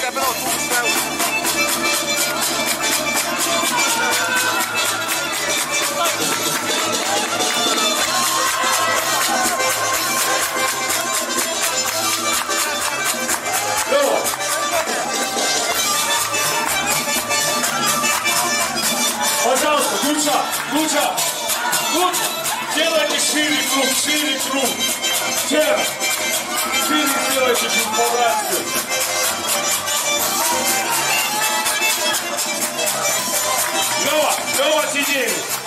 Пожалуйста, Гуча, делайте шире круг. Шире делайте чуть по-братски. Лёва, сидели.